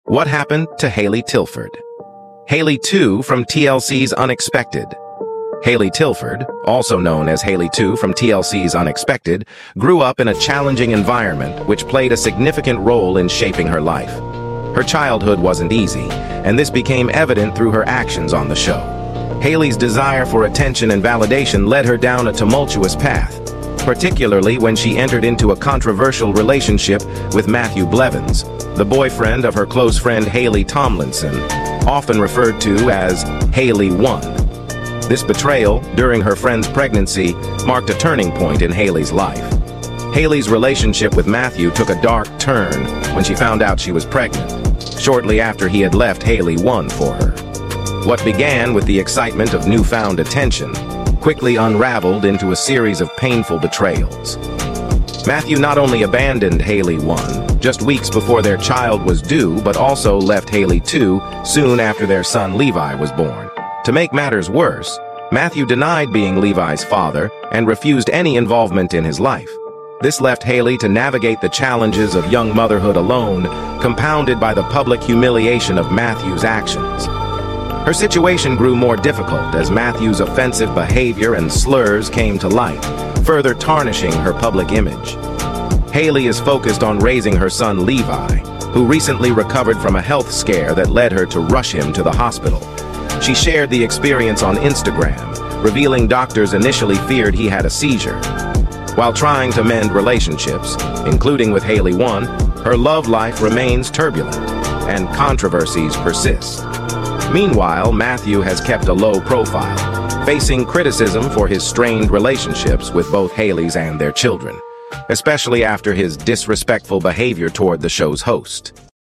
What happened to Hailey Tilford? Hailey 2 from TLC's Unexpected. Hailey Tilford, also known as Hailey 2 from TLC's Unexpected, grew up in a challenging environment which played a significant role in shaping her life. Her childhood wasn't easy, and this became evident through her actions on the show. Hailey's desire for attention and validation led her down a tumultuous path, particularly when she entered into a controversial relationship with Matthew Blevins, the boyfriend of her close friend Haley Tomlinson, often referred to as Hailey 1. This betrayal, during her friend's pregnancy, marked a turning point in Hailey's life. Hailey's relationship with Matthew took a dark turn when she found out she was pregnant, shortly after he had left Hailey 1 for her. What began with the excitement of newfound attention quickly unraveled into a series of painful betrayals. Matthew not only abandoned Hailey 1 just weeks before their child was due, but also left Hailey 2 soon after their son Levi was born. To make matters worse, Matthew denied being Levi's father and refused any involvement in his life. This left Hailey to navigate the challenges of young motherhood alone, compounded by the public humiliation of Matthew's actions. Her situation grew more difficult as Matthew's offensive behavior and slurs came to light, further tarnishing her public image. Hailey is focused on raising her son Levi, who recently recovered from a health scare that led her to rush him to the hospital. She shared the experience on Instagram, revealing doctors initially feared he had a seizure. While trying to mend relationships, including with Hailey 1, her love life remains turbulent, and controversies persist. Meanwhile, Matthew has kept a low profile, facing criticism for his strained relationships with both Hailey's and their children, especially after his disrespectful behavior toward the show's host.